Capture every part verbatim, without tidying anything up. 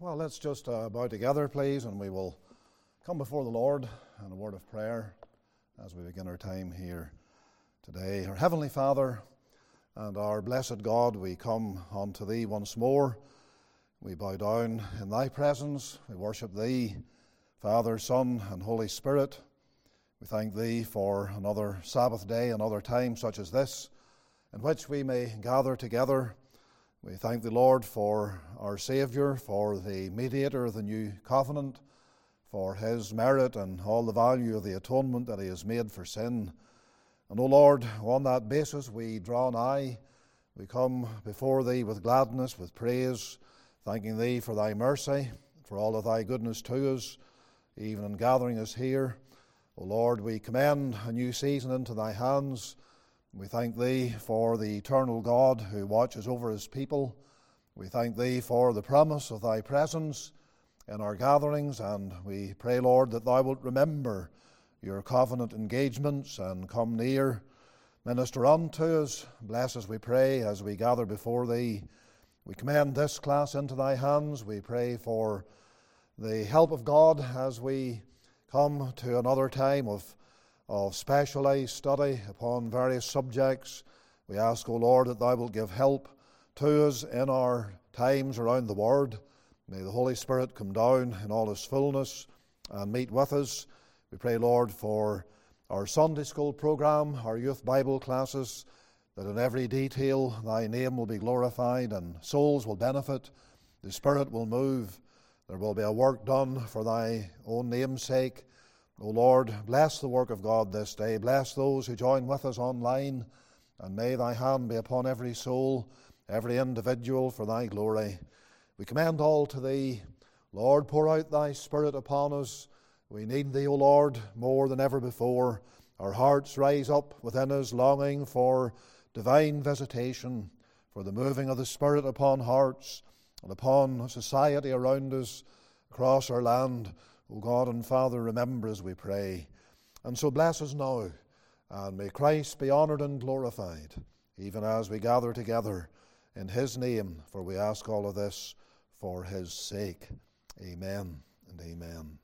Well, let's just uh, bow together, please, and we will come before the Lord in a word of prayer as we begin our time here today. Our Heavenly Father and our blessed God, we come unto Thee once more. We bow down in Thy presence. We worship Thee, Father, Son, and Holy Spirit. We thank Thee for another Sabbath day, another time such as this, in which we may gather together. We thank the Lord for our Saviour, for the mediator of the new covenant, for His merit and all the value of the atonement that He has made for sin. And, O Lord, on that basis we draw nigh. We come before Thee with gladness, with praise, thanking Thee for Thy mercy, for all of Thy goodness to us, even in gathering us here. O Lord, we commend a new season into Thy hands. We thank Thee for the eternal God who watches over His people. We thank Thee for the promise of Thy presence in our gatherings, and we pray, Lord, that Thou wilt remember Your covenant engagements and come near. Minister unto us. Bless us, we pray, as we gather before Thee. We commend this class into Thy hands. We pray for the help of God as we come to another time of of specialized study upon various subjects. We ask, O Lord, that Thou wilt give help to us in our times around the Word. May the Holy Spirit come down in all His fullness and meet with us. We pray, Lord, for our Sunday school program, our youth Bible classes, that in every detail Thy name will be glorified and souls will benefit, the Spirit will move, there will be a work done for Thy own name's sake. O Lord, bless the work of God this day. Bless those who join with us online, and may Thy hand be upon every soul, every individual for Thy glory. We commend all to Thee. Lord, pour out Thy Spirit upon us. We need Thee, O Lord, more than ever before. Our hearts rise up within us, longing for divine visitation, for the moving of the Spirit upon hearts and upon society around us, across our land. O God and Father, remember as we pray. And so bless us now, and may Christ be honoured and glorified, even as we gather together in His name, for we ask all of this for His sake. Amen and amen.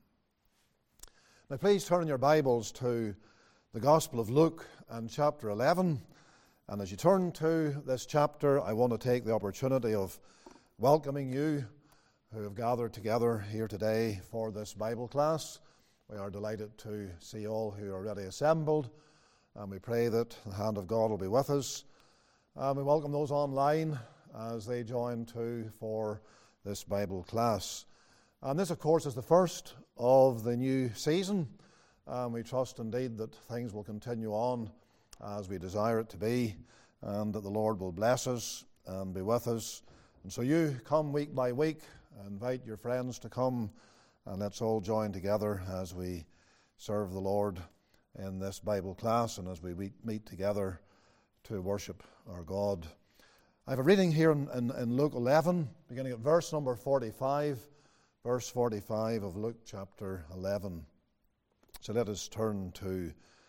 Now please turn your Bibles to the Gospel of Luke and chapter eleven. And as you turn to this chapter, I want to take the opportunity of welcoming you who have gathered together here today for this Bible class. We are delighted to see all who are already assembled, and we pray that the hand of God will be with us. And we welcome those online as they join too for this Bible class. And this, of course, is the first of the new season, and we trust indeed that things will continue on as we desire it to be, and that the Lord will bless us and be with us. And so you come week by week, invite your friends to come, and let's all join together as we serve the Lord in this Bible class and as we meet together to worship our God. I have a reading here in, in, in Luke eleven, beginning at verse number forty-five, verse forty-five of Luke chapter eleven. So let us turn to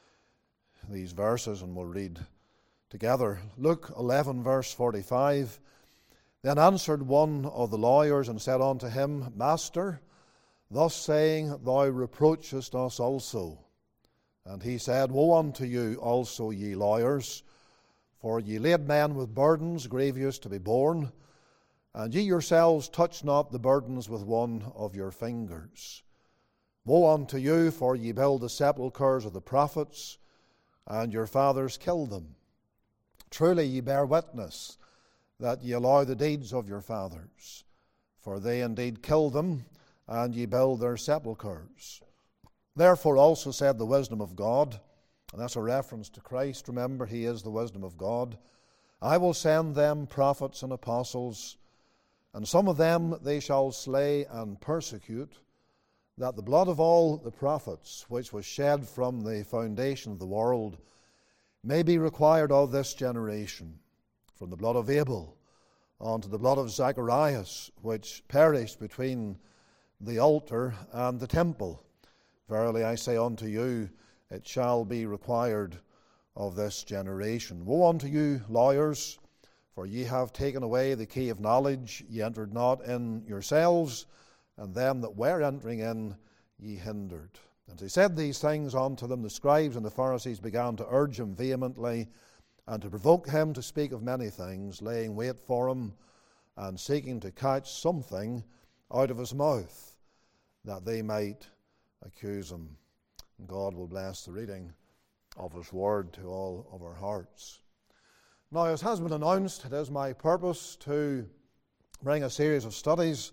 these verses and we'll read together. Luke eleven, verse forty-five. Then answered one of the lawyers and said unto him, Master, thus saying, thou reproachest us also. And he said, Woe unto you also, ye lawyers, for ye lade men with burdens grievous to be borne, and ye yourselves touch not the burdens with one of your fingers. Woe unto you, for ye build the sepulchres of the prophets, and your fathers killed them. Truly ye bear witness that ye allow the deeds of your fathers, for they indeed killed them, and ye build their sepulchres. Therefore also said the wisdom of God, and that's a reference to Christ, remember, He is the wisdom of God, I will send them prophets and apostles, and some of them they shall slay and persecute, that the blood of all the prophets, which was shed from the foundation of the world, may be required of this generation, from the blood of Abel unto the blood of Zacharias, which perished between the altar and the temple. Verily I say unto you, it shall be required of this generation. Woe unto you, lawyers, for ye have taken away the key of knowledge. Ye entered not in yourselves, and them that were entering in ye hindered. And he said these things unto them. The scribes and the Pharisees began to urge him vehemently, and to provoke him to speak of many things, laying wait for him, and seeking to catch something out of his mouth, that they might accuse him. And God will bless the reading of his word to all of our hearts. Now, as has been announced, it is my purpose to bring a series of studies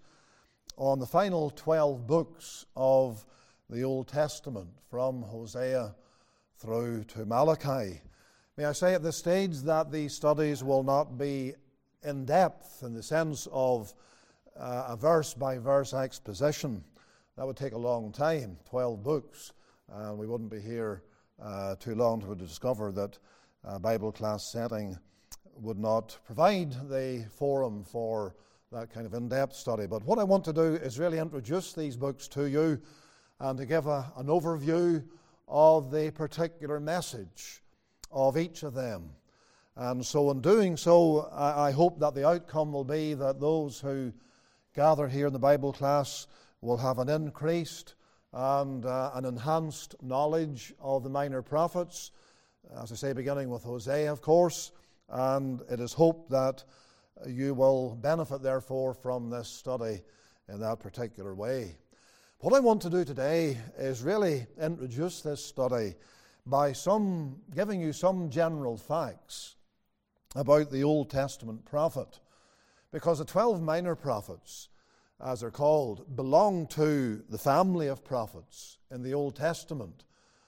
on the final twelve books of the Old Testament, from Hosea through to Malachi. May I say at this stage that these studies will not be in depth in the sense of uh, a verse-by-verse exposition. That would take a long time, twelve books, and we wouldn't be here uh, too long to discover that a Bible class setting would not provide the forum for that kind of in-depth study. But what I want to do is really introduce these books to you and to give a, an overview of the particular message of each of them. And so in doing so, I, I hope that the outcome will be that those who gather here in the Bible class will have an increased and uh, an enhanced knowledge of the minor prophets, as I say, beginning with Hosea, of course, and it is hoped that you will benefit, therefore, from this study in that particular way. What I want to do today is really introduce this study by some giving you some general facts about the Old Testament prophet, because the twelve minor prophets, as they're called, belong to the family of prophets in the Old Testament,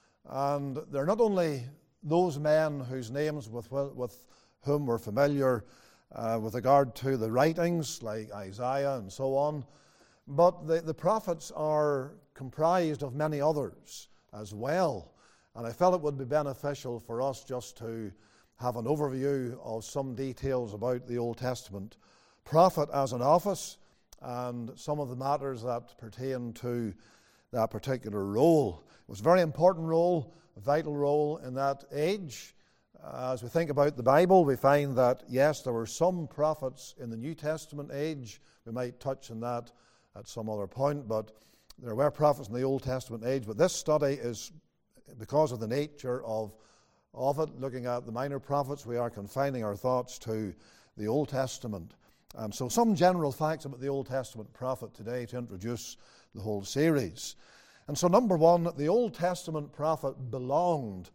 and they're not only those men whose names with, with whom we're familiar uh, with regard to the writings like Isaiah and so on, but the, the prophets are comprised of many others as well. And I felt it would be beneficial for us just to have an overview of some details about the Old Testament prophet as an office and some of the matters that pertain to that particular role. It was a very important role, a vital role in that age. Uh, as we think about the Bible, we find that, yes, there were some prophets in the New Testament age. We might touch on that at some other point, but there were prophets in the Old Testament age. But this study is, because of the nature of, of it, looking at the minor prophets, we are confining our thoughts to the Old Testament. And so some general facts about the Old Testament prophet today to introduce the whole series. And so number one, the Old Testament prophet belonged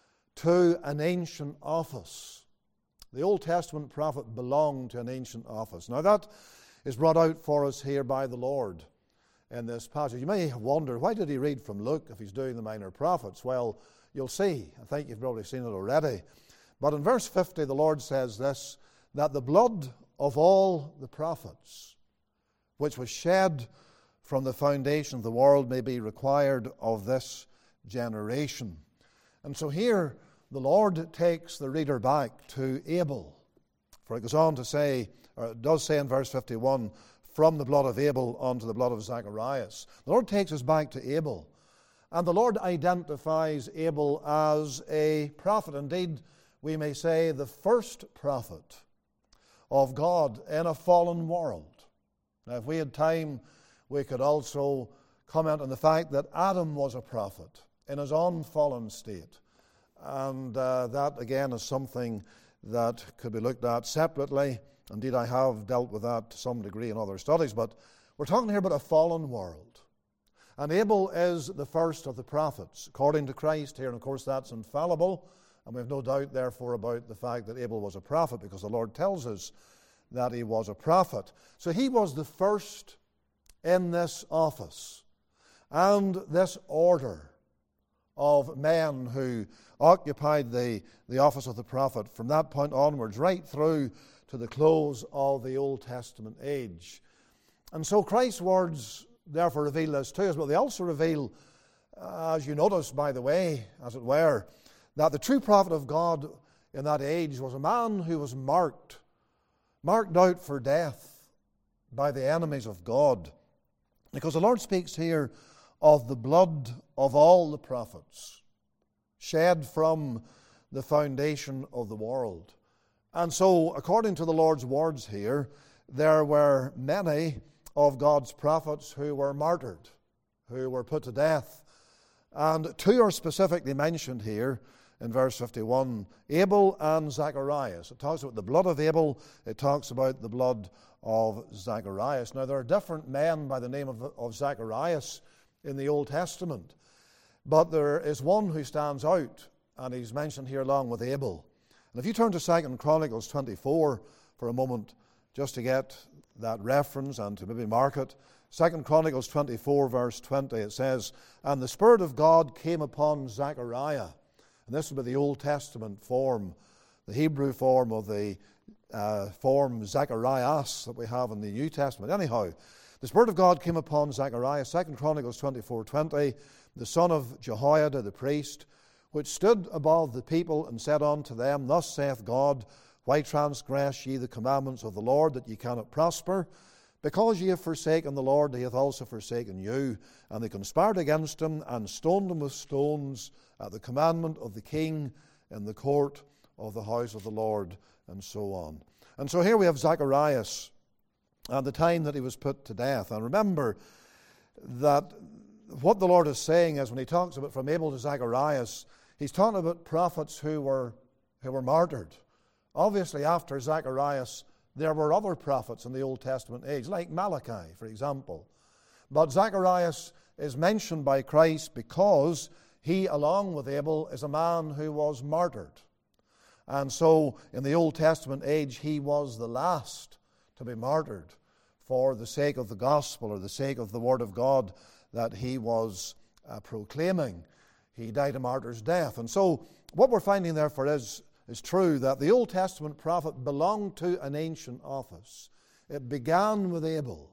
to an ancient office. The Old Testament prophet belonged to an ancient office. Now that is brought out for us here by the Lord in this passage. You may wonder, why did he read from Luke if he's doing the minor prophets? Well, you'll see. I think you've probably seen it already. But in verse fifty, the Lord says this, that the blood of all the prophets, which was shed from the foundation of the world, may be required of this generation. And so here, the Lord takes the reader back to Abel. For it goes on to say, or it does say in verse fifty-one, from the blood of Abel unto the blood of Zacharias. The Lord takes us back to Abel. And the Lord identifies Abel as a prophet. Indeed, we may say the first prophet of God in a fallen world. Now, if we had time, we could also comment on the fact that Adam was a prophet in his unfallen state. And uh, that, again, is something that could be looked at separately. Indeed, I have dealt with that to some degree in other studies, but we're talking here about a fallen world. And Abel is the first of the prophets, according to Christ here, and of course that's infallible, and we have no doubt, therefore, about the fact that Abel was a prophet, because the Lord tells us that he was a prophet. So he was the first in this office, and this order of men who occupied the, the office of the prophet from that point onwards, right through to the close of the Old Testament age. And so Christ's words therefore reveal this to us, but they also reveal, uh, as you notice, by the way, as it were, that the true prophet of God in that age was a man who was marked, marked out for death by the enemies of God. Because the Lord speaks here of the blood of all the prophets, shed from the foundation of the world. And so, according to the Lord's words here, there were many of God's prophets who were martyred, who were put to death. And two are specifically mentioned here in verse fifty-one, Abel and Zacharias. It talks about the blood of Abel, it talks about the blood of Zacharias. Now, there are different men by the name of, of Zacharias in the Old Testament, but there is one who stands out, and he's mentioned here along with Abel. And if you turn to Second Chronicles twenty-four for a moment, just to get that reference and to maybe mark it, Second Chronicles twenty-four, verse twenty, it says, "And the Spirit of God came upon Zechariah." And this would be the Old Testament form, the Hebrew form of the uh, form Zacharias that we have in the New Testament. Anyhow, the Spirit of God came upon Zechariah, Second Chronicles twenty-four twenty, the son of Jehoiada the priest, which stood above the people and said unto them, Thus saith God, Why transgress ye the commandments of the Lord, that ye cannot prosper? Because ye have forsaken the Lord, he hath also forsaken you. And they conspired against him, and stoned him with stones at the commandment of the king in the court of the house of the Lord, and so on. And so here we have Zacharias and the time that he was put to death. And remember that what the Lord is saying is, when he talks about from Abel to Zacharias, he's talking about prophets who were who were martyred. Obviously, after Zacharias, there were other prophets in the Old Testament age, like Malachi, for example. But Zacharias is mentioned by Christ because he, along with Abel, is a man who was martyred. And so, in the Old Testament age, he was the last to be martyred for the sake of the gospel or the sake of the word of God that he was uh, proclaiming. He died a martyr's death. And so, what we're finding therefore is It's true that the Old Testament prophet belonged to an ancient office. It began with Abel,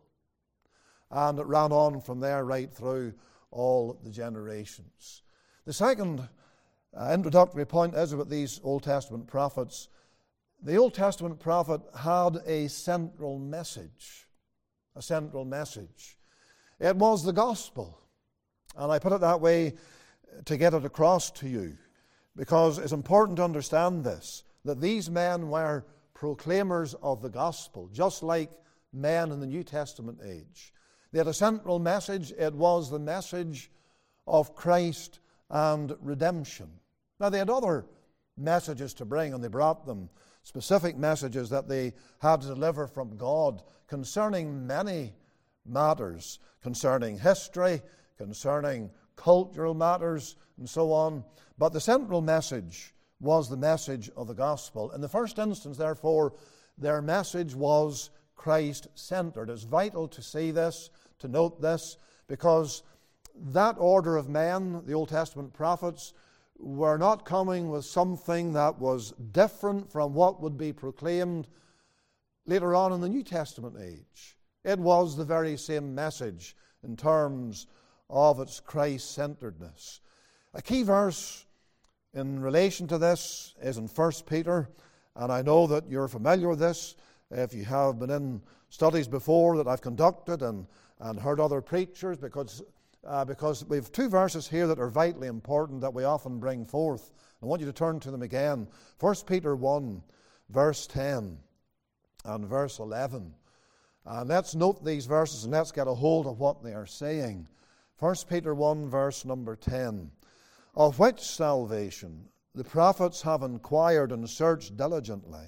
and it ran on from there right through all the generations. The second uh, introductory point is about these Old Testament prophets. The Old Testament prophet had a central message, a central message. It was the gospel, and I put it that way to get it across to you, because it's important to understand this, that these men were proclaimers of the gospel, just like men in the New Testament age. They had a central message. It was the message of Christ and redemption. Now, they had other messages to bring, and they brought them, specific messages that they had to deliver from God concerning many matters, concerning history, concerning cultural matters, and so on. But the central message was the message of the gospel. In the first instance, therefore, their message was Christ-centered. It's vital to see this, to note this, because that order of men, the Old Testament prophets, were not coming with something that was different from what would be proclaimed later on in the New Testament age. It was the very same message in terms of its Christ-centeredness. A key verse in relation to this is in First Peter, and I know that you're familiar with this if you have been in studies before that I've conducted and, and heard other preachers, because, uh, because we have two verses here that are vitally important that we often bring forth. I want you to turn to them again. First Peter one, verse ten and verse eleven. And let's note these verses and let's get a hold of what they are saying. First Peter one, verse number ten. Of which salvation the prophets have inquired and searched diligently,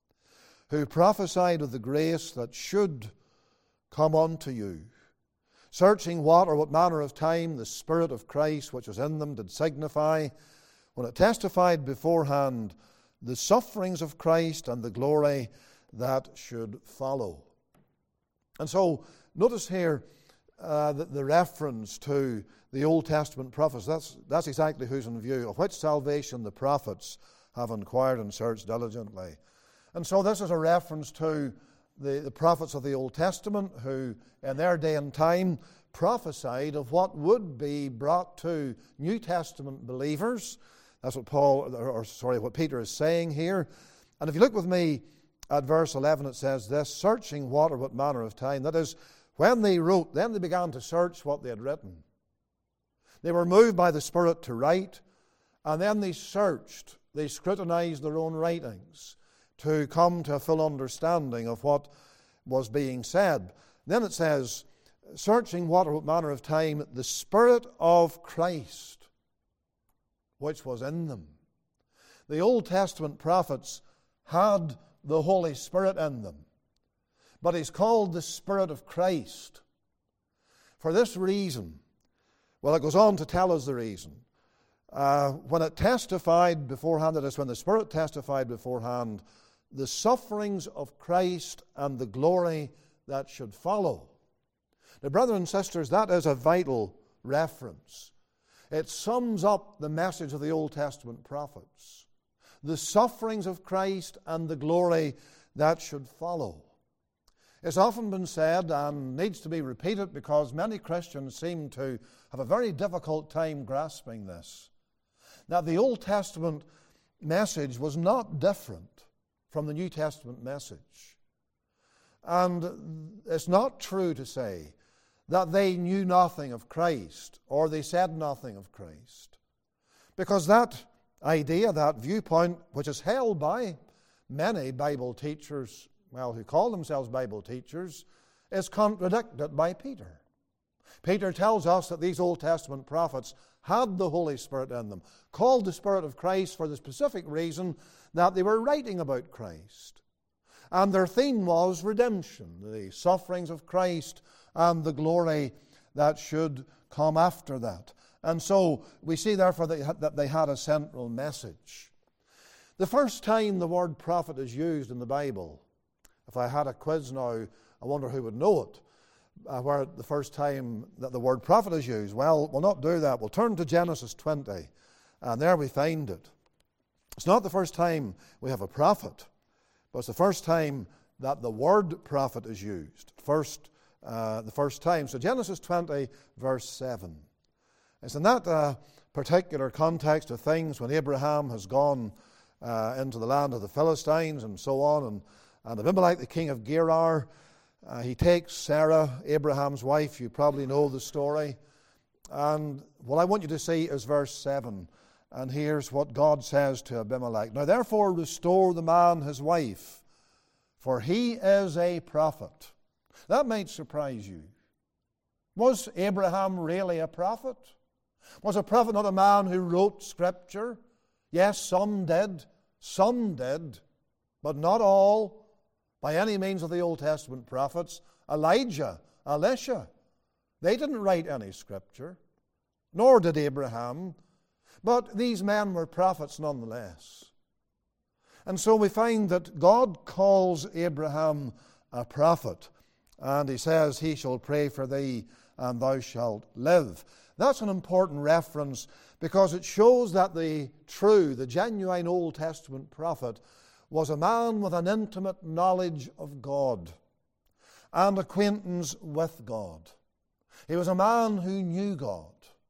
who prophesied of the grace that should come unto you, searching what or what manner of time the Spirit of Christ which was in them did signify, when it testified beforehand the sufferings of Christ and the glory that should follow. And so, notice here uh, the, the reference to the Old Testament prophets. That's, that's exactly who's in view, of which salvation the prophets have inquired and searched diligently. And so this is a reference to the, the prophets of the Old Testament who, in their day and time, prophesied of what would be brought to New Testament believers. That's what Paul, or sorry, what Peter is saying here. And if you look with me at verse eleven, it says this, searching what or what manner of time. That is, when they wrote, then they began to search what they had written. They were moved by the Spirit to write, and then they searched, they scrutinized their own writings to come to a full understanding of what was being said. Then it says, searching what manner of time the Spirit of Christ, which was in them. The Old Testament prophets had the Holy Spirit in them, but he's called the Spirit of Christ. For this reason, well, it goes on to tell us the reason. Uh, when it testified beforehand, that is, when the Spirit testified beforehand, the sufferings of Christ and the glory that should follow. Now, brothers and sisters, that is a vital reference. It sums up the message of the Old Testament prophets. The sufferings of Christ and the glory that should follow. It's often been said, and needs to be repeated because many Christians seem to have a very difficult time grasping this, that the Old Testament message was not different from the New Testament message. And it's not true to say that they knew nothing of Christ or they said nothing of Christ. Because that idea, that viewpoint, which is held by many Bible teachers, well, who call themselves Bible teachers, is contradicted by Peter. Peter tells us that these Old Testament prophets had the Holy Spirit in them, called the Spirit of Christ for the specific reason that they were writing about Christ. And their theme was redemption, the sufferings of Christ and the glory that should come after that. And so we see therefore that they had a central message. The first time the word prophet is used in the Bible, if I had a quiz now, I wonder who would know it, uh, where the first time that the word prophet is used. Well, we'll not do that. We'll turn to Genesis twenty, and there we find it. It's not the first time we have a prophet, but it's the first time that the word prophet is used. First, uh, the first time. So Genesis twenty, verse seven. It's in that uh, particular context of things when Abraham has gone uh, into the land of the Philistines and so on, and, and Abimelech, the king of Gerar, uh, he takes Sarah, Abraham's wife. You probably know the story. And what I want you to see is verse seven. And here's what God says to Abimelech. Now therefore restore the man his wife, for he is a prophet. That might surprise you. Was Abraham really a prophet? Was a prophet not a man who wrote Scripture? Yes, some did. Some did. But not all, by any means, of the Old Testament prophets. Elijah, Elisha, they didn't write any Scripture. Nor did Abraham. But these men were prophets nonetheless. And so we find that God calls Abraham a prophet. And he says, he shall pray for thee, and thou shalt live. That's an important reference because it shows that the true, the genuine Old Testament prophet was a man with an intimate knowledge of God and acquaintance with God. He was a man who knew God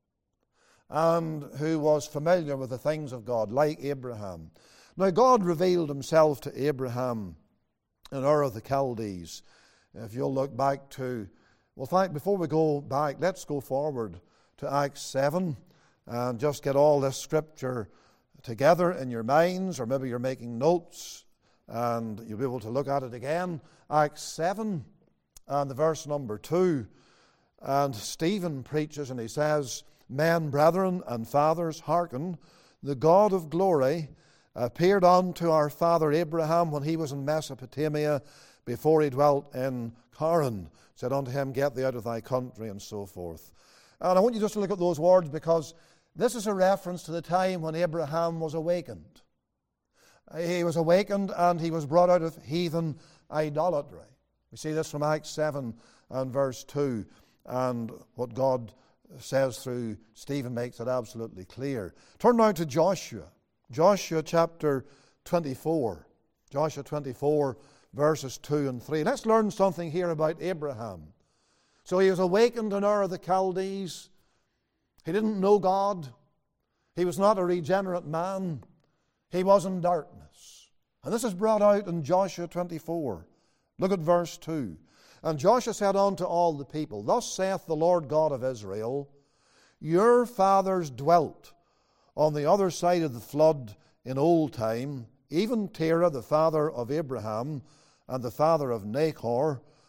and who was familiar with the things of God, like Abraham. Now, God revealed himself to Abraham in Ur of the Chaldees. If you'll look back to, well, in fact, before we go back, let's go forward to Acts seven and just get all this Scripture together in your minds, or maybe you're making notes and you'll be able to look at it again. Acts seven and the verse number two. And Stephen preaches and he says, men, brethren, and fathers, hearken, the God of glory appeared unto our father Abraham when he was in Mesopotamia, before he dwelt in Haran. Said unto him, get thee out of thy country, and so forth. And I want you just to look at those words because this is a reference to the time when Abraham was awakened. He was awakened and he was brought out of heathen idolatry. We see this from Acts seven and verse two. And what God says through Stephen makes it absolutely clear. Turn now to Joshua. Joshua chapter twenty-four. Joshua twenty-four verses two and three. Let's learn something here about Abraham. So he was awakened in Ur of the Chaldees. He didn't know God. He was not a regenerate man. He was in darkness. And this is brought out in Joshua twenty-four. Look at verse two. And Joshua said unto all the people, thus saith the Lord God of Israel, your fathers dwelt on the other side of the flood in old time, even Terah, the father of Abraham, and the father of Nahor,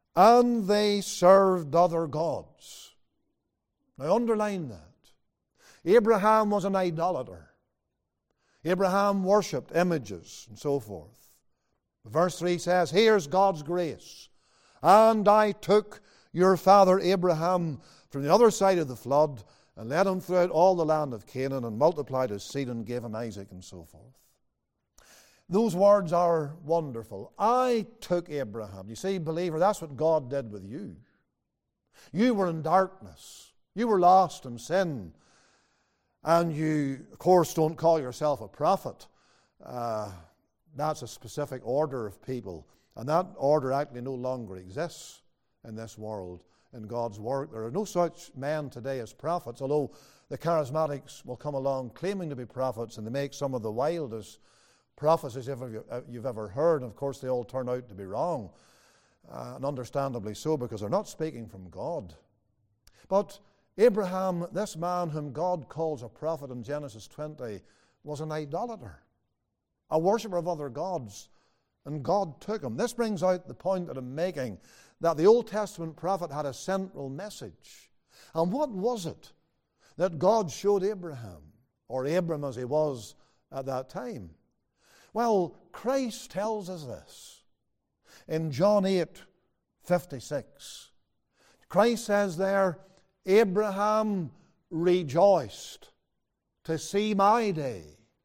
and they served other gods. Now underline that. Abraham was an idolater. Abraham worshipped images and so forth. Verse three says, here's God's grace. And I took your father Abraham from the other side of the flood and led him throughout all the land of Canaan and multiplied his seed and gave him Isaac and so forth. Those words are wonderful. I took Abraham. You see, believer, that's what God did with you. You were in darkness. You were lost in sin. And you, of course, don't call yourself a prophet. Uh, that's a specific order of people. And that order actually no longer exists in this world, in God's work. There are no such men today as prophets, although the charismatics will come along claiming to be prophets, and they make some of the wildest prophecies you've ever heard. And of course, they all turn out to be wrong, uh, and understandably so, because they're not speaking from God. But Abraham, this man whom God calls a prophet in Genesis twenty, was an idolater, a worshipper of other gods, and God took him. This brings out the point that I'm making, that the Old Testament prophet had a central message. And what was it that God showed Abraham, or Abram as he was at that time? Well, Christ tells us this in John eight fifty-six. Christ says there, Abraham rejoiced to see my day,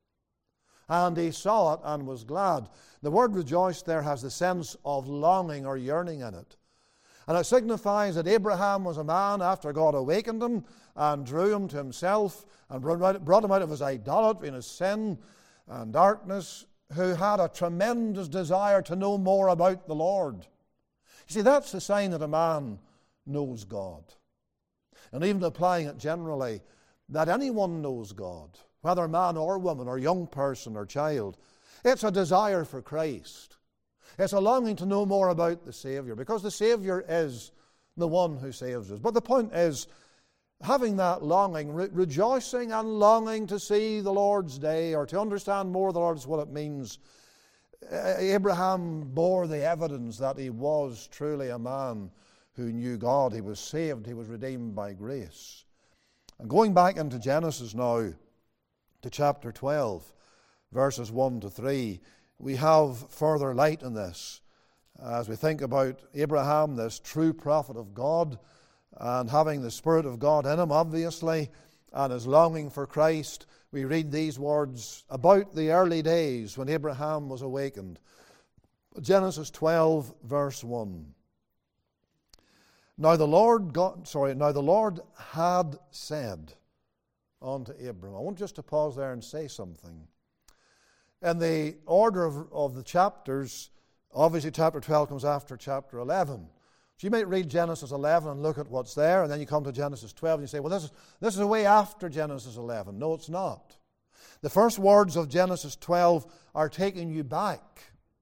and he saw it and was glad. The word rejoice there has the sense of longing or yearning in it. And it signifies that Abraham was a man after God awakened him and drew him to himself and brought him out of his idolatry and his sin and darkness, who had a tremendous desire to know more about the Lord. You see, that's the sign that a man knows God. And even applying it generally, that anyone knows God, whether man or woman or young person or child, it's a desire for Christ. It's a longing to know more about the Savior, because the Savior is the one who saves us. But the point is, having that longing, re- rejoicing and longing to see the Lord's day, or to understand more of the Lord's what it means, Abraham bore the evidence that he was truly a man who knew God. He was saved, he was redeemed by grace. And going back into Genesis now, to chapter twelve, verses one to three, we have further light in this as we think about Abraham, this true prophet of God, and having the Spirit of God in him, obviously, and his longing for Christ. We read these words about the early days when Abraham was awakened. Genesis twelve, verse one. Now the Lord God, sorry, now the Lord had said unto Abram. I want just to pause there and say something. In the order of, of the chapters, obviously chapter twelve comes after chapter eleven. So you might read Genesis eleven and look at what's there, and then you come to Genesis twelve and you say, well, this is, this is a way after Genesis eleven. No, it's not. The first words of Genesis twelve are taking you back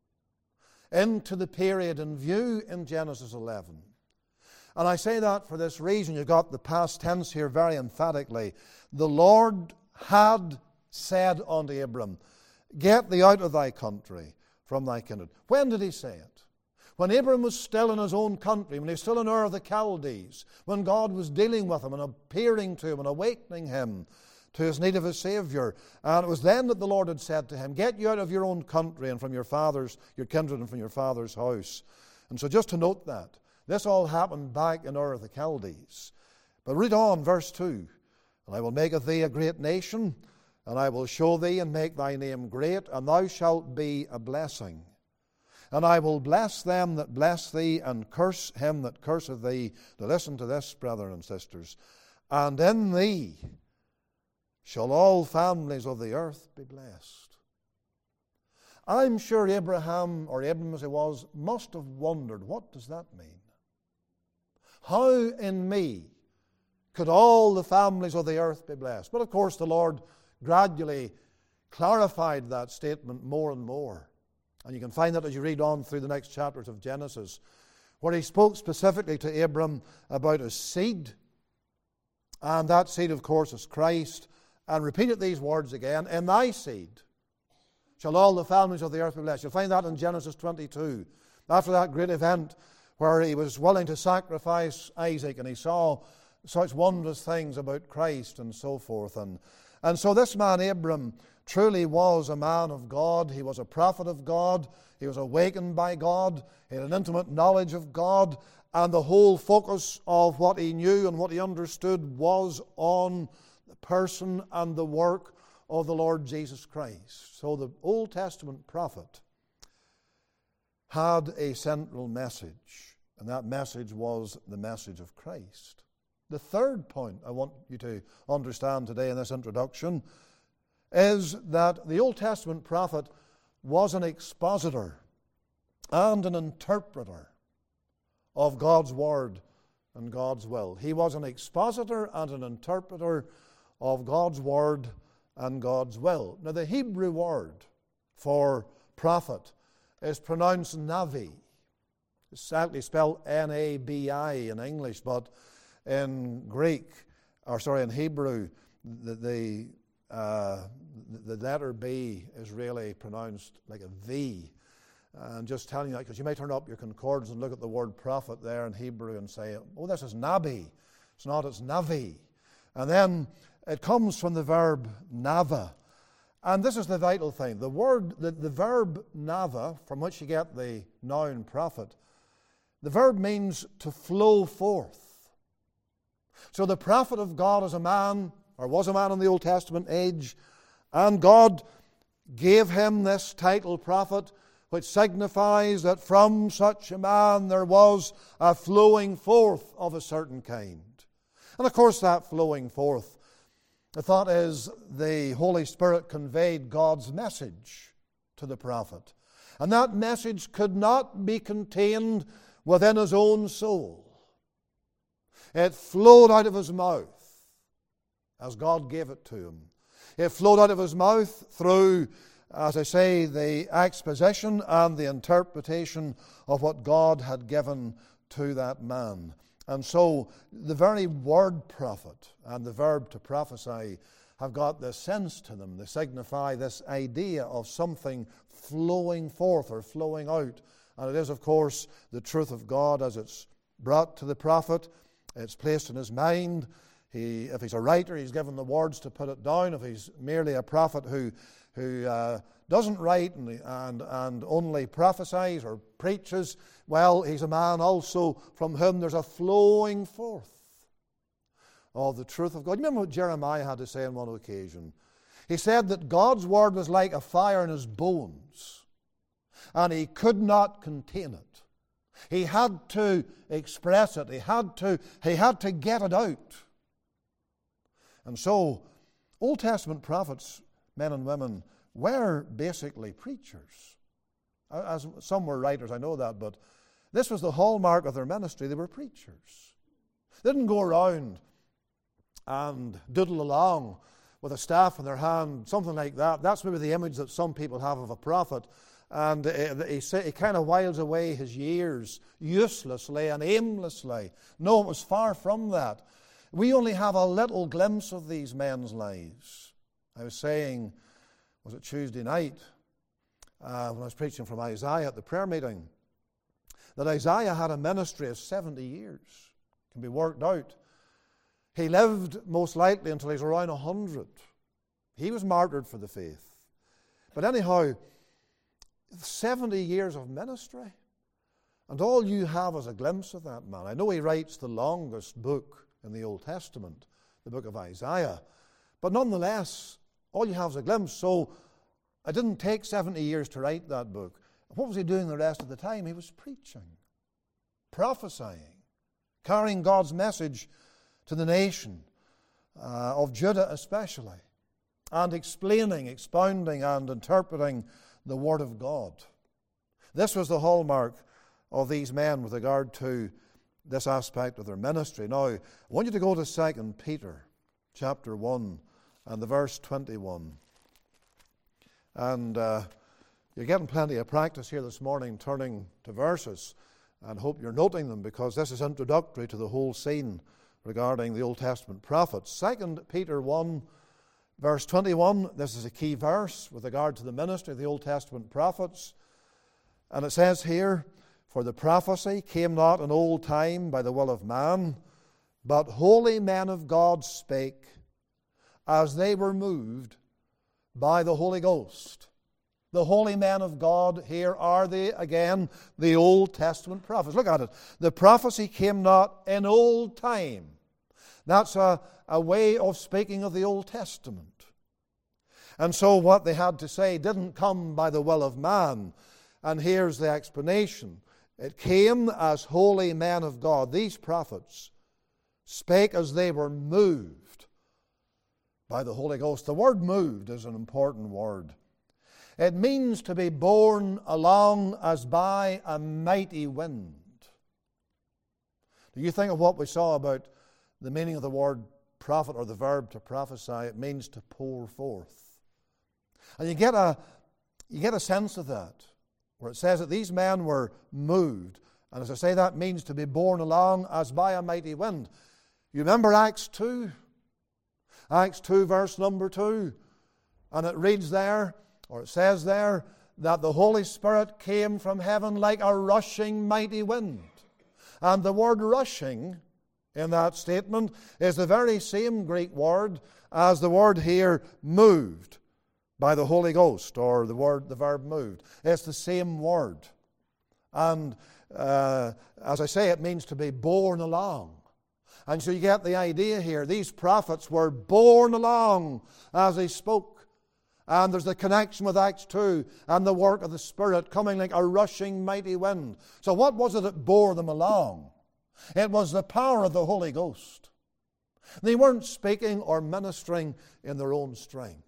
into the period in view in Genesis eleven. And I say that for this reason. You've got the past tense here very emphatically. The Lord had said unto Abram, get thee out of thy country, from thy kindred. When did he say it? When Abram was still in his own country, when he was still in Ur of the Chaldees, when God was dealing with him and appearing to him and awakening him to his need of a Savior. And it was then that the Lord had said to him, get you out of your own country and from your father's, your kindred and from your father's house. And so just to note that, this all happened back in Ur of the Chaldees. But read on, verse two. And I will make of thee a great nation, and I will show thee and make thy name great, and thou shalt be a blessing. And I will bless them that bless thee, and curse him that curseth thee. Now listen to this, brethren and sisters. And in thee shall all families of the earth be blessed. I'm sure Abraham, or Abram as he was, must have wondered, what does that mean? How in me could all the families of the earth be blessed? But of course the Lord gradually clarified that statement more and more. And you can find that as you read on through the next chapters of Genesis, where he spoke specifically to Abram about his seed. And that seed, of course, is Christ. And repeated these words again, in thy seed shall all the families of the earth be blessed. You'll find that in Genesis twenty-two. After that great event where he was willing to sacrifice Isaac, and he saw such wondrous things about Christ and so forth. And, and so this man Abram truly was a man of God. He was a prophet of God. He was awakened by God. He had an intimate knowledge of God. And the whole focus of what he knew and what he understood was on the person and the work of the Lord Jesus Christ. So the Old Testament prophet had a central message, and that message was the message of Christ. The third point I want you to understand today in this introduction is that the Old Testament prophet was an expositor and an interpreter of God's Word and God's will. He was an expositor and an interpreter of God's Word and God's will. Now, the Hebrew word for prophet is pronounced Navi. It's sadly spelled N A B I in English, but in Greek, or sorry, in Hebrew, the, the, uh, the letter B is really pronounced like a V. And just telling you that, because you may turn up your concordance and look at the word prophet there in Hebrew and say, oh, this is Nabi. It's not, it's Navi. And then it comes from the verb nava. And this is the vital thing. The word, the, the verb nava, from which you get the noun prophet, the verb means to flow forth. So the prophet of God is a man, or was a man in the Old Testament age, and God gave him this title, prophet, which signifies that from such a man there was a flowing forth of a certain kind. And of course that flowing forth, the thought is the Holy Spirit conveyed God's message to the prophet. And that message could not be contained within his own soul. It flowed out of his mouth as God gave it to him. It flowed out of his mouth through, as I say, the exposition and the interpretation of what God had given to that man. And so the very word prophet and the verb to prophesy have got this sense to them. They signify this idea of something flowing forth or flowing out. And it is, of course, the truth of God as it's brought to the prophet. It's placed in his mind. He, if he's a writer, he's given the words to put it down. If he's merely a prophet who who uh, doesn't write and, and, and only prophesies or preaches, well, he's a man also from whom there's a flowing forth of the truth of God. You remember what Jeremiah had to say on one occasion? He said that God's word was like a fire in his bones, and he could not contain it. He had to express it. He had to, he had to get it out. And so, Old Testament prophets, men and women, were basically preachers. As some were writers, I know that, but this was the hallmark of their ministry. They were preachers. They didn't go around and doodle along with a staff in their hand, something like that. That's maybe the image that some people have of a prophet. And he, he kind of whiles away his years uselessly and aimlessly. No, it was far from that. We only have a little glimpse of these men's lives. I was saying, was it Tuesday night, uh, when I was preaching from Isaiah at the prayer meeting, that Isaiah had a ministry of seventy years. It can be worked out. He lived most likely until he was around one hundred. He was martyred for the faith. But anyhow, seventy years of ministry, and all you have is a glimpse of that man. I know he writes the longest book in the Old Testament, the book of Isaiah, but nonetheless, all you have is a glimpse. So it didn't take seventy years to write that book. What was he doing the rest of the time? He was preaching, prophesying, carrying God's message to the nation, uh, of Judah especially, and explaining, expounding, and interpreting the Word of God. This was the hallmark of these men with regard to this aspect of their ministry. Now, I want you to go to Second Peter chapter one and the verse twenty-one. And uh, you're getting plenty of practice here this morning turning to verses, and hope you're noting them, because this is introductory to the whole scene regarding the Old Testament prophets. Second Peter one, verse twenty-one, this is a key verse with regard to the ministry of the Old Testament prophets. And it says here, For the prophecy came not in old time by the will of man, but holy men of God spake, as they were moved by the Holy Ghost. The holy men of God, here are they again, the Old Testament prophets. Look at it. The prophecy came not in old time. That's a, a way of speaking of the Old Testament. And so what they had to say didn't come by the will of man. And here's the explanation. It came as holy men of God. These prophets spake as they were moved by the Holy Ghost. The word moved is an important word. It means to be borne along as by a mighty wind. Do you think of what we saw about the meaning of the word prophet, or the verb to prophesy? It means to pour forth. And you get a, you get a sense of that, where it says that these men were moved. And as I say, that means to be borne along as by a mighty wind. You remember Acts two? Acts two, verse number two. And it reads there, or it says there, that the Holy Spirit came from heaven like a rushing mighty wind. And the word rushing in that statement is the very same Greek word as the word here moved by the Holy Ghost, or the word, the verb moved. It's the same word. And uh, as I say, it means to be borne along. And so you get the idea here. These prophets were borne along as they spoke. And there's the connection with Acts two and the work of the Spirit coming like a rushing mighty wind. So what was it that bore them along? It was the power of the Holy Ghost. They weren't speaking or ministering in their own strength.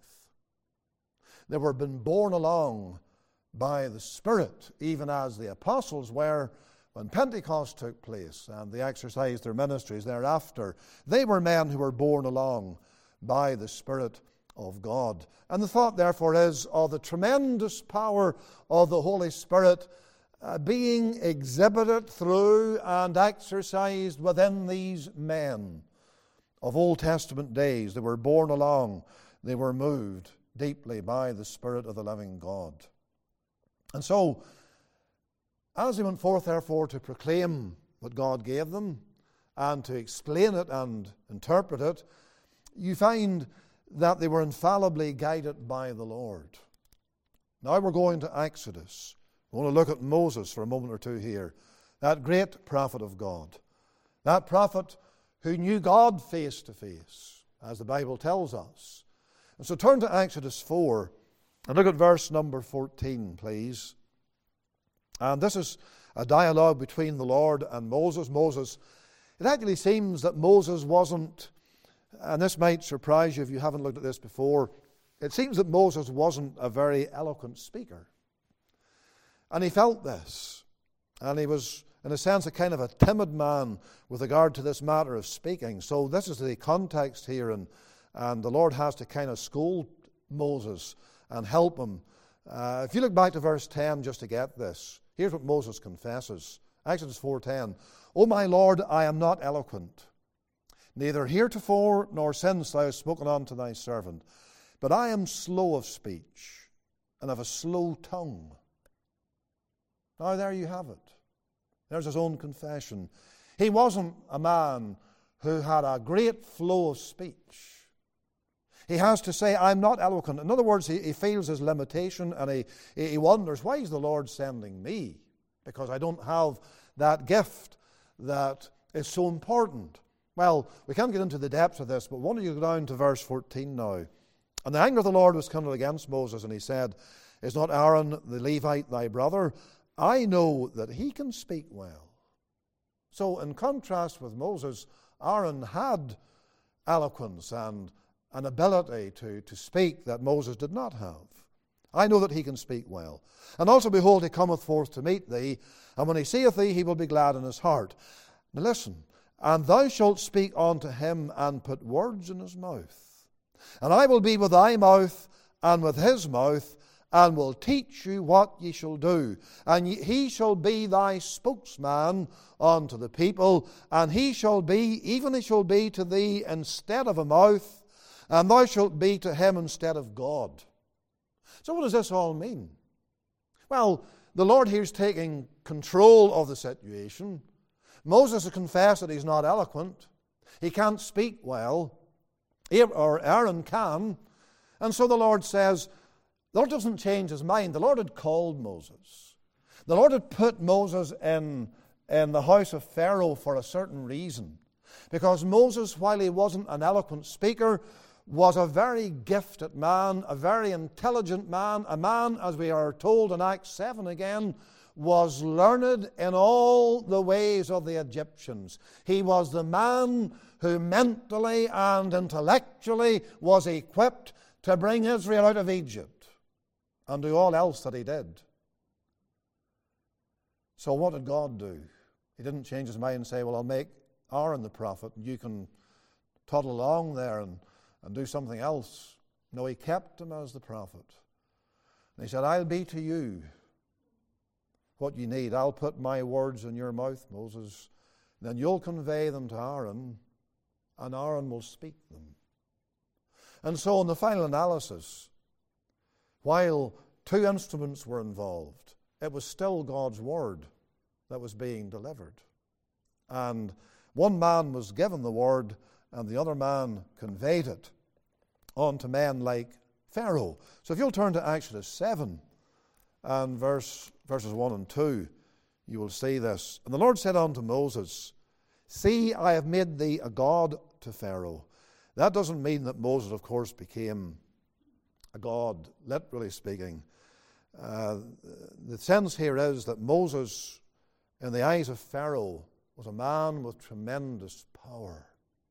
They were being borne along by the Spirit, even as the apostles were when Pentecost took place and they exercised their ministries thereafter. They were men who were borne along by the Spirit of God. And the thought, therefore, is of the tremendous power of the Holy Spirit uh, being exhibited through and exercised within these men of Old Testament days. They were borne along. They were moved deeply by the Spirit of the living God. And so, as they went forth, therefore, to proclaim what God gave them and to explain it and interpret it, you find that they were infallibly guided by the Lord. Now we're going to Exodus. We want to look at Moses for a moment or two here, that great prophet of God, that prophet who knew God face to face, as the Bible tells us. And so turn to Exodus four and look at verse number fourteen, please. And this is a dialogue between the Lord and Moses. Moses, it actually seems that Moses wasn't, and this might surprise you if you haven't looked at this before, it seems that Moses wasn't a very eloquent speaker. And he felt this. And he was, in a sense, a kind of a timid man with regard to this matter of speaking. So this is the context here, and, and the Lord has to kind of school Moses and help him. Uh, if you look back to verse ten just to get this, here's what Moses confesses. Exodus four ten. O my Lord, I am not eloquent, neither heretofore nor since thou hast spoken unto thy servant, but I am slow of speech and of a slow tongue. Now there you have it. There's his own confession. He wasn't a man who had a great flow of speech. He has to say, I'm not eloquent. In other words, he, he feels his limitation, and he, he wonders, why is the Lord sending me? Because I don't have that gift that is so important. Well, we can't get into the depths of this, but why don't you go down to verse fourteen now. And the anger of the Lord was kindled against Moses, and he said, Is not Aaron the Levite thy brother? I know that he can speak well. So in contrast with Moses, Aaron had eloquence and an ability to, to speak that Moses did not have. I know that he can speak well. And also, behold, he cometh forth to meet thee, and when he seeth thee, he will be glad in his heart. Now listen, and thou shalt speak unto him, and put words in his mouth. And I will be with thy mouth, and with his mouth, and will teach you what ye shall do. And he shall be thy spokesman unto the people, and he shall be, even he shall be to thee instead of a mouth, and thou shalt be to him instead of God. So what does this all mean? Well, the Lord here is taking control of the situation. Moses has confessed that he's not eloquent. He can't speak well. Or Aaron can. And so the Lord says, the Lord doesn't change his mind. The Lord had called Moses. The Lord had put Moses in, in the house of Pharaoh for a certain reason. Because Moses, while he wasn't an eloquent speaker, was a very gifted man, a very intelligent man, a man, as we are told in Acts seven again, was learned in all the ways of the Egyptians. He was the man who mentally and intellectually was equipped to bring Israel out of Egypt and do all else that he did. So what did God do? He didn't change his mind and say, well, I'll make Aaron the prophet, and you can toddle along there and, and do something else. No, he kept him as the prophet. And he said, I'll be to you what you need. I'll put my words in your mouth, Moses. Then you'll convey them to Aaron, and Aaron will speak them. And so in the final analysis, while two instruments were involved, it was still God's word that was being delivered. And one man was given the word, and the other man conveyed it on to men like Pharaoh. So if you'll turn to Exodus seven and verse, verses one and two, you will see this. And the Lord said unto Moses, see, I have made thee a god to Pharaoh. That doesn't mean that Moses, of course, became a god, literally speaking. Uh, the sense here is that Moses, in the eyes of Pharaoh, was a man with tremendous power.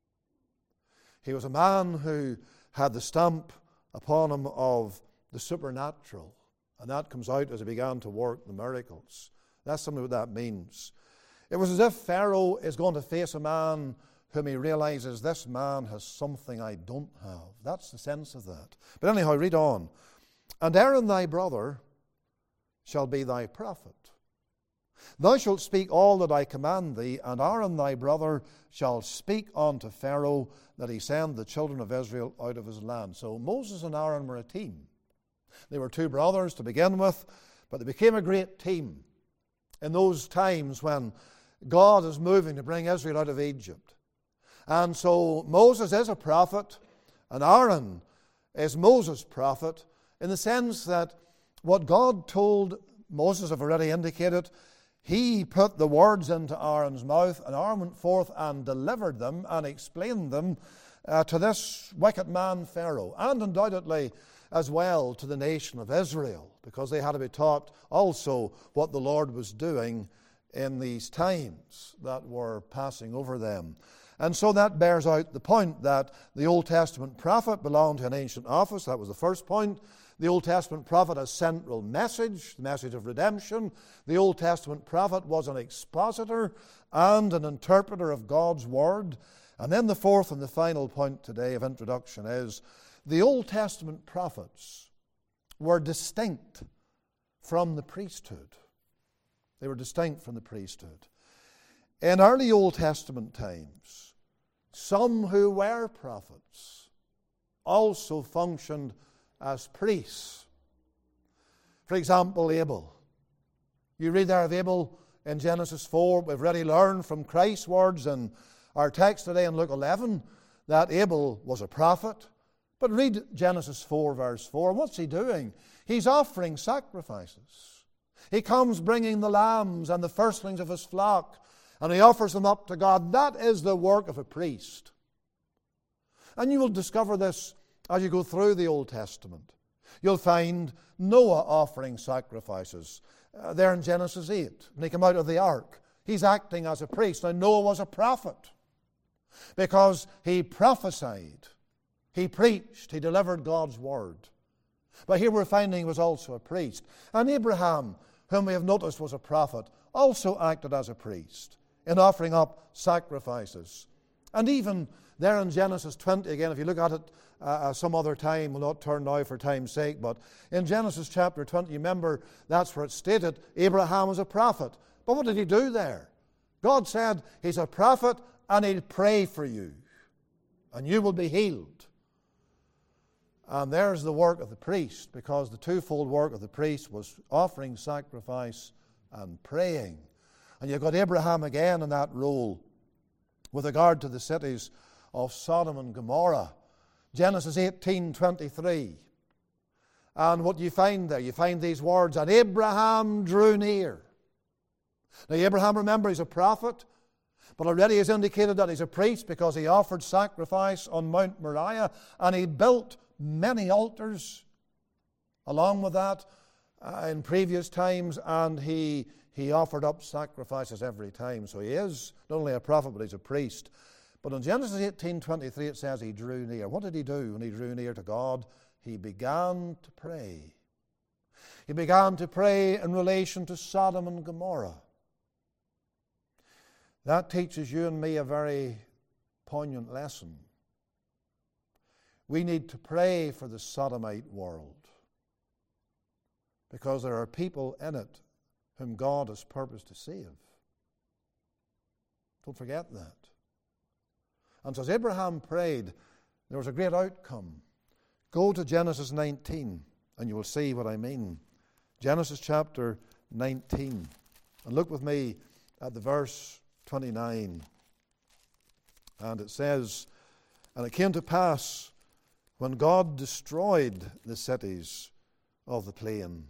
He was a man who had the stamp upon him of the supernatural, and that comes out as he began to work the miracles. That's something what that means. It was as if Pharaoh is going to face a man whom he realizes, this man has something I don't have. That's the sense of that. But anyhow, read on. And Aaron thy brother shall be thy prophet. Thou shalt speak all that I command thee, and Aaron thy brother shall speak unto Pharaoh, that he send the children of Israel out of his land. So Moses and Aaron were a team. They were two brothers to begin with, but they became a great team in those times when God is moving to bring Israel out of Egypt. And so Moses is a prophet, and Aaron is Moses' prophet, in the sense that what God told Moses, I've already indicated, he put the words into Aaron's mouth, and Aaron went forth and delivered them and explained them uh, to this wicked man Pharaoh, and undoubtedly as well to the nation of Israel, because they had to be taught also what the Lord was doing in these times that were passing over them. And so that bears out the point that the Old Testament prophet belonged to an ancient office. That was the first point. The Old Testament prophet has central message, the message of redemption. The Old Testament prophet was an expositor and an interpreter of God's word. And then the fourth and the final point today of introduction is the Old Testament prophets were distinct from the priesthood. They were distinct from the priesthood. In early Old Testament times, some who were prophets also functioned as priests. For example, Abel. You read there of Abel in Genesis four. We've already learned from Christ's words in our text today in Luke eleven that Abel was a prophet. But read Genesis four, verse four. What's he doing? He's offering sacrifices. He comes bringing the lambs and the firstlings of his flock, and he offers them up to God. That is the work of a priest. And you will discover this as you go through the Old Testament. You'll find Noah offering sacrifices. Uh, there in Genesis eight, when he came out of the ark, he's acting as a priest. Now Noah was a prophet because he prophesied, he preached, he delivered God's word. But here we're finding he was also a priest. And Abraham, whom we have noticed was a prophet, also acted as a priest in offering up sacrifices. And even there in Genesis twenty, again, if you look at it uh, some other time, we'll not turn now for time's sake, but in Genesis chapter twenty, you remember that's where it's stated Abraham was a prophet. But what did he do there? God said he's a prophet and he'll pray for you, and you will be healed. And there's the work of the priest, because the twofold work of the priest was offering sacrifice and praying. And you've got Abraham again in that role with regard to the cities of Sodom and Gomorrah. Genesis eighteen twenty-three. And what do you find there? You find these words, and Abraham drew near. Now Abraham, remember, he's a prophet, but already he's indicated that he's a priest because he offered sacrifice on Mount Moriah, and he built many altars along with that uh, in previous times, and he, he offered up sacrifices every time. So he is not only a prophet, but he's a priest. But in Genesis eighteen twenty-three it says he drew near. What did he do when he drew near to God? He began to pray. He began to pray in relation to Sodom and Gomorrah. That teaches you and me a very poignant lesson. We need to pray for the Sodomite world because there are people in it whom God has purposed to save. Don't forget that. And so as Abraham prayed, there was a great outcome. Go to Genesis nineteen and you will see what I mean. Genesis chapter nineteen. And look with me at the verse twenty-nine. And it says, and it came to pass when God destroyed the cities of the plain.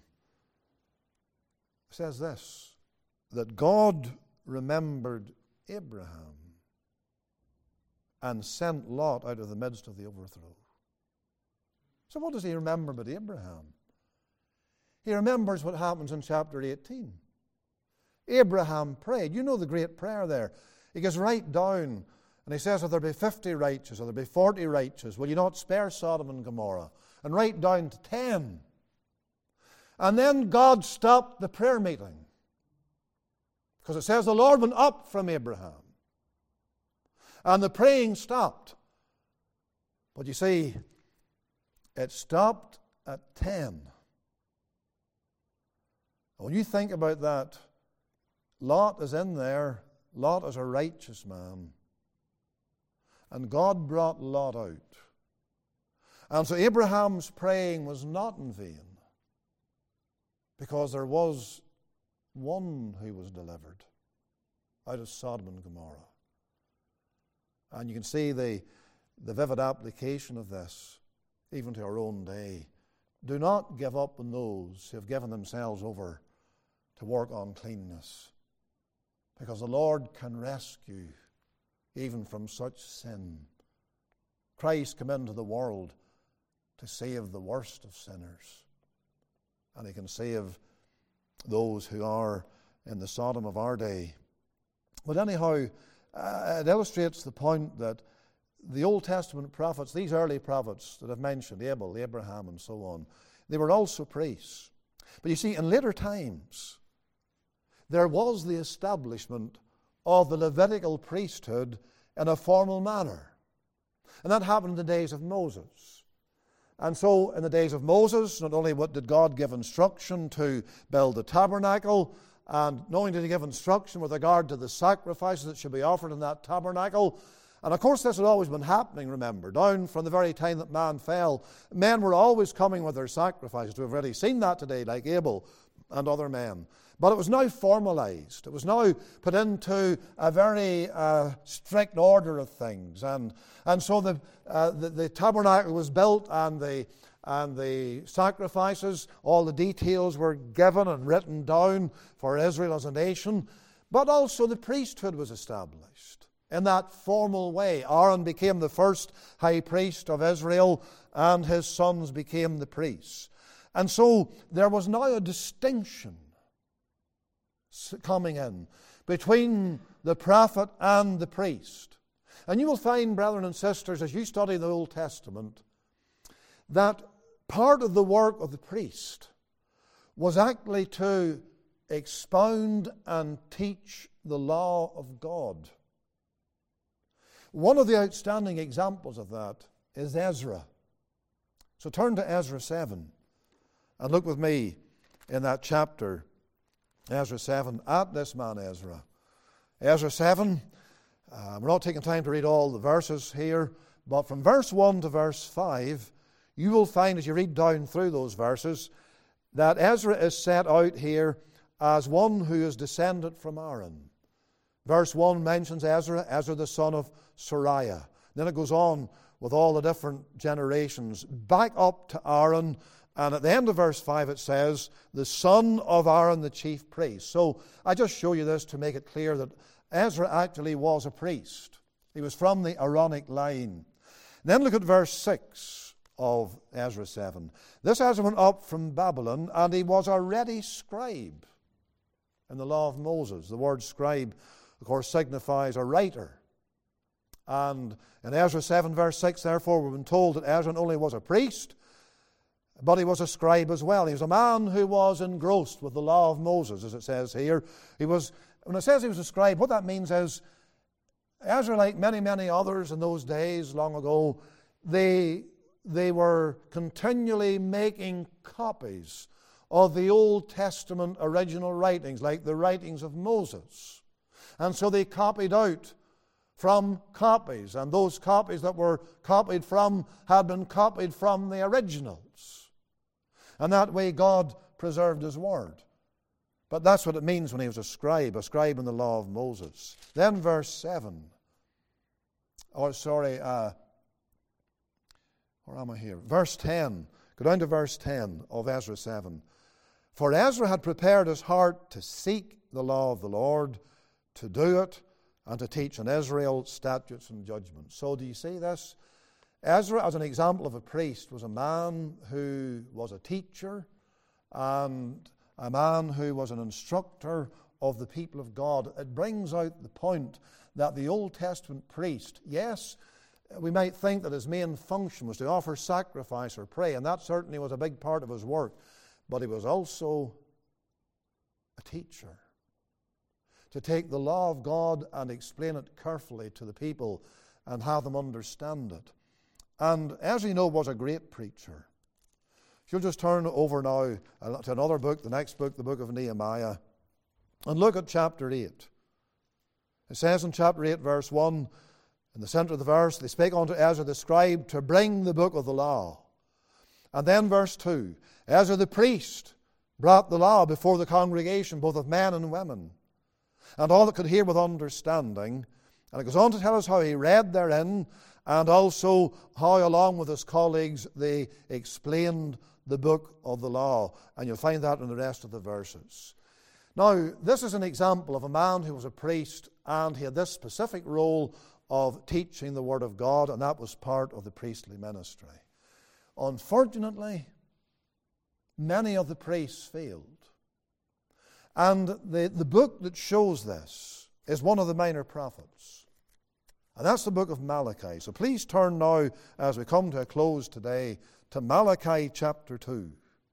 It says this, that God remembered Abraham and sent Lot out of the midst of the overthrow. So what does he remember about Abraham? He remembers what happens in chapter eighteen. Abraham prayed. You know the great prayer there. He gets right down and he says, if there be fifty righteous or there be forty righteous, will you not spare Sodom and Gomorrah? And right down to ten. And then God stopped the prayer meeting. Because it says the Lord went up from Abraham. And the praying stopped. But you see, it stopped at ten. When you think about that, Lot is in there. Lot is a righteous man. And God brought Lot out. And so Abraham's praying was not in vain, because there was one who was delivered out of Sodom and Gomorrah. And you can see the, the vivid application of this even to our own day. Do not give up on those who have given themselves over to work on cleanness, because the Lord can rescue even from such sin. Christ came into the world to save the worst of sinners, and he can save those who are in the Sodom of our day. But anyhow, uh, it illustrates the point that the Old Testament prophets, these early prophets that I've mentioned, Abel, Abraham, and so on, they were also priests. But you see, in later times, there was the establishment of the Levitical priesthood in a formal manner. And that happened in the days of Moses. And so in the days of Moses, not only what did God give instruction to build the tabernacle, and not only did he give instruction with regard to the sacrifices that should be offered in that tabernacle, and of course this had always been happening, remember, down from the very time that man fell. Men were always coming with their sacrifices. We've already seen that today, like Abel and other men. But it was now formalized. It was now put into a very uh, strict order of things. And and so the, uh, the the tabernacle was built, and the and the sacrifices, all the details were given and written down for Israel as a nation. But also the priesthood was established in that formal way. Aaron became the first high priest of Israel, and his sons became the priests. And so there was now a distinction coming in between the prophet and the priest. And you will find, brethren and sisters, as you study the Old Testament, that part of the work of the priest was actually to expound and teach the law of God. One of the outstanding examples of that is Ezra. So turn to Ezra seven and look with me in that chapter, Ezra seven, at this man Ezra. Ezra seven, uh, we're not taking time to read all the verses here, but from verse one to verse five, you will find as you read down through those verses that Ezra is set out here as one who is descended from Aaron. Verse one mentions Ezra, Ezra the son of Sariah. Then it goes on with all the different generations, back up to Aaron, and at the end of verse five it says, the son of Aaron the chief priest. So I just show you this to make it clear that Ezra actually was a priest. He was from the Aaronic line. Then look at verse six of Ezra seven. This Ezra went up from Babylon, and he was a ready scribe in the law of Moses. The word scribe, of course, signifies a writer. And in Ezra seven verse six, therefore, we've been told that Ezra not only was a priest, but he was a scribe as well. He was a man who was engrossed with the law of Moses, as it says here. He was, when it says he was a scribe, what that means is Ezra, like many, many others in those days long ago, they, they were continually making copies of the Old Testament original writings, like the writings of Moses. And so they copied out from copies, and those copies that were copied from had been copied from the originals. And that way God preserved His Word. But that's what it means when he was a scribe, a scribe in the law of Moses. Then verse seven. Oh, sorry, uh, where am I here? Verse ten. Go down to verse ten of Ezra seven. For Ezra had prepared his heart to seek the law of the Lord, to do it, and to teach in Israel statutes and judgments. So do you see this? Ezra, as an example of a priest, was a man who was a teacher and a man who was an instructor of the people of God. It brings out the point that the Old Testament priest, yes, we might think that his main function was to offer sacrifice or pray, and that certainly was a big part of his work, but he was also a teacher, to take the law of God and explain it carefully to the people and have them understand it. And as you know, was a great preacher. If you'll just turn over now to another book, the next book, the book of Nehemiah, and look at chapter eight. It says in chapter eight, verse one, in the center of the verse, they spake unto Ezra the scribe to bring the book of the law. And then verse two, Ezra the priest brought the law before the congregation, both of men and women, and all that could hear with understanding. And it goes on to tell us how he read therein, and also how, along with his colleagues, they explained the book of the law. And you'll find that in the rest of the verses. Now, this is an example of a man who was a priest, and he had this specific role of teaching the Word of God, and that was part of the priestly ministry. Unfortunately, many of the priests failed. And the, the book that shows this is one of the minor prophets. And that's the book of Malachi. So please turn now, as we come to a close today, to Malachi chapter two.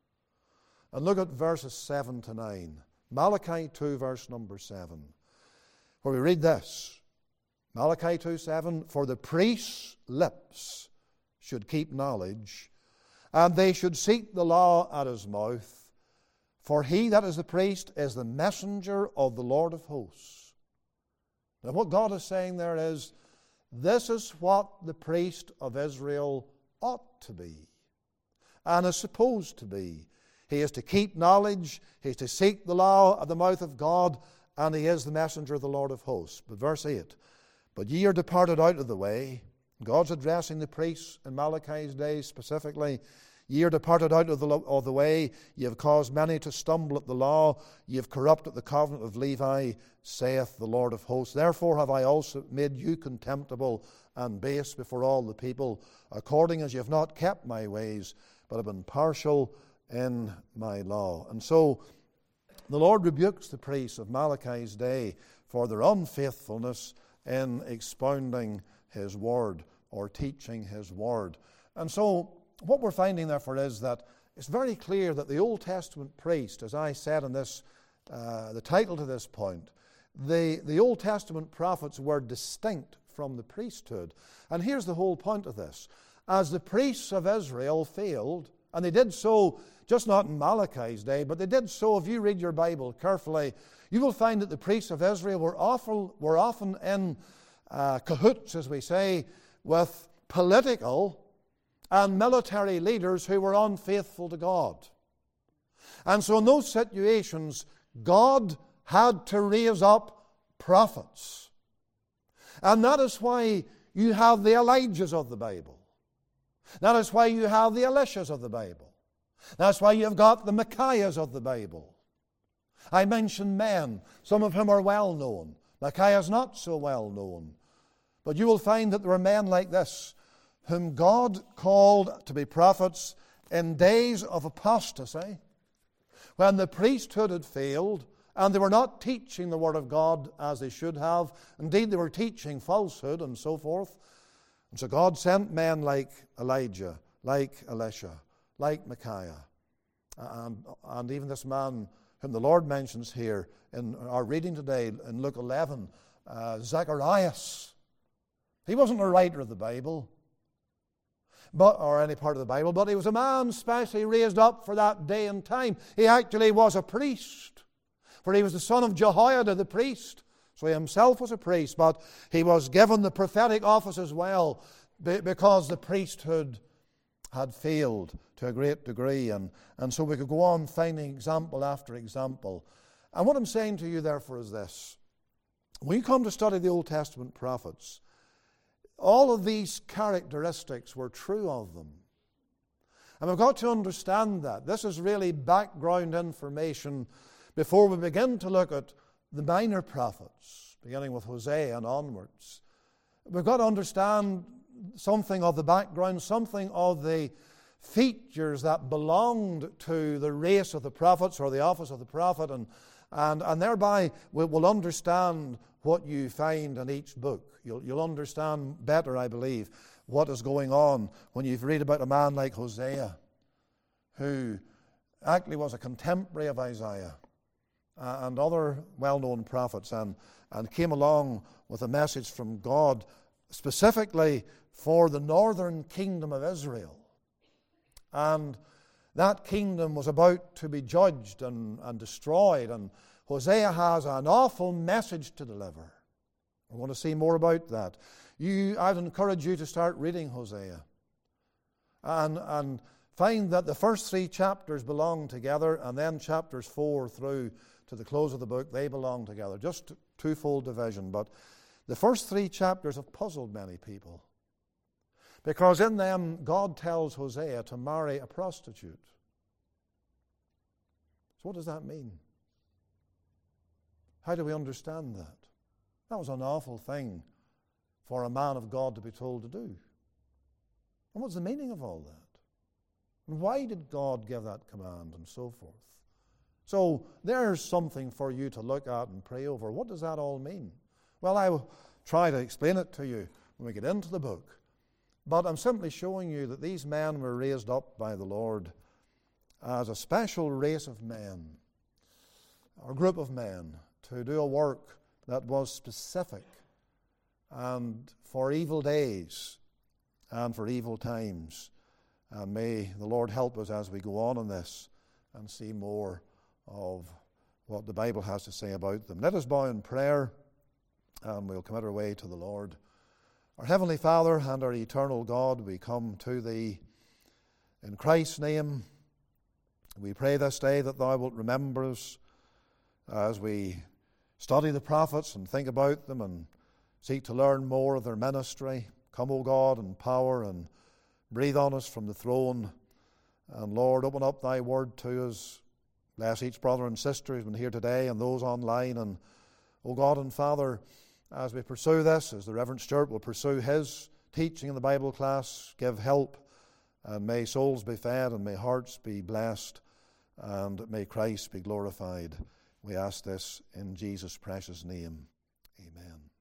And look at verses seven to nine. Malachi two, verse number seven. Where we read this. Malachi two, seven. For the priest's lips should keep knowledge, and they should seek the law at his mouth. For he that is the priest is the messenger of the Lord of hosts. Now what God is saying there is, this is what the priest of Israel ought to be and is supposed to be. He is to keep knowledge, he is to seek the law at the mouth of God, and he is the messenger of the Lord of hosts. But verse eight, but ye are departed out of the way. God's addressing the priests in Malachi's day specifically. Ye are departed out of the, of the way. Ye have caused many to stumble at the law. Ye have corrupted the covenant of Levi, saith the Lord of hosts. Therefore have I also made you contemptible and base before all the people, according as ye have not kept my ways, but have been partial in my law. And so the Lord rebukes the priests of Malachi's day for their unfaithfulness in expounding His word or teaching His word. And so what we're finding, therefore, is that it's very clear that the Old Testament priest, as I said in this, uh, the title to this point, the, the Old Testament prophets were distinct from the priesthood. And here's the whole point of this. As the priests of Israel failed, and they did so just not in Malachi's day, but they did so, if you read your Bible carefully, you will find that the priests of Israel were often, were often in uh, cahoots, as we say, with political and military leaders who were unfaithful to God. And so in those situations, God had to raise up prophets. And that is why you have the Elijahs of the Bible. That is why you have the Elishas of the Bible. That's why you've got the Micaiahs of the Bible. I mentioned men, some of whom are well known. Micaiah is not so well known. But you will find that there were men like this, whom God called to be prophets in days of apostasy, when the priesthood had failed, and they were not teaching the Word of God as they should have. Indeed, they were teaching falsehood and so forth. And so God sent men like Elijah, like Elisha, like Micaiah, and, and even this man whom the Lord mentions here in our reading today in Luke eleven, uh, Zacharias. He wasn't a writer of the Bible, but or any part of the Bible, but he was a man specially raised up for that day and time. He actually was a priest, for he was the son of Jehoiada the priest. So he himself was a priest, but he was given the prophetic office as well, because the priesthood had failed to a great degree. And, and so we could go on finding example after example. And what I'm saying to you, therefore, is this. When you come to study the Old Testament prophets, all of these characteristics were true of them. And we've got to understand that. This is really background information before we begin to look at the minor prophets, beginning with Hosea and onwards. We've got to understand something of the background, something of the features that belonged to the race of the prophets or the office of the prophet, and, and, and thereby we will understand what you find in each book. You'll, you'll understand better, I believe, what is going on when you read about a man like Hosea, who actually was a contemporary of Isaiah uh, and other well-known prophets, and, and came along with a message from God specifically for the northern kingdom of Israel. And that kingdom was about to be judged and, and destroyed, and Hosea has an awful message to deliver. I want to see more about that. You, I'd encourage you to start reading Hosea and, and find that the first three chapters belong together, and then chapters four through to the close of the book, they belong together. Just twofold division, but the first three chapters have puzzled many people, because in them God tells Hosea to marry a prostitute. So what does that mean? How do we understand that? That was an awful thing for a man of God to be told to do. And what's the meaning of all that? And why did God give that command, and so forth? So there's something for you to look at and pray over. What does that all mean? Well, I will try to explain it to you when we get into the book. But I'm simply showing you that these men were raised up by the Lord as a special race of men, or group of men, to do a work that was specific and for evil days and for evil times. And may the Lord help us as we go on in this and see more of what the Bible has to say about them. Let us bow in prayer, and we'll commit our way to the Lord. Our Heavenly Father and our eternal God, we come to Thee in Christ's name. We pray this day that Thou wilt remember us as we study the prophets and think about them and seek to learn more of their ministry. Come, O God, in power, and breathe on us from the throne. And Lord, open up Thy word to us. Bless each brother and sister who's been here today and those online. And, O God and Father, as we pursue this, as the Reverend Stuart will pursue his teaching in the Bible class, give help, and may souls be fed, and may hearts be blessed, and may Christ be glorified. We ask this in Jesus' precious name. Amen.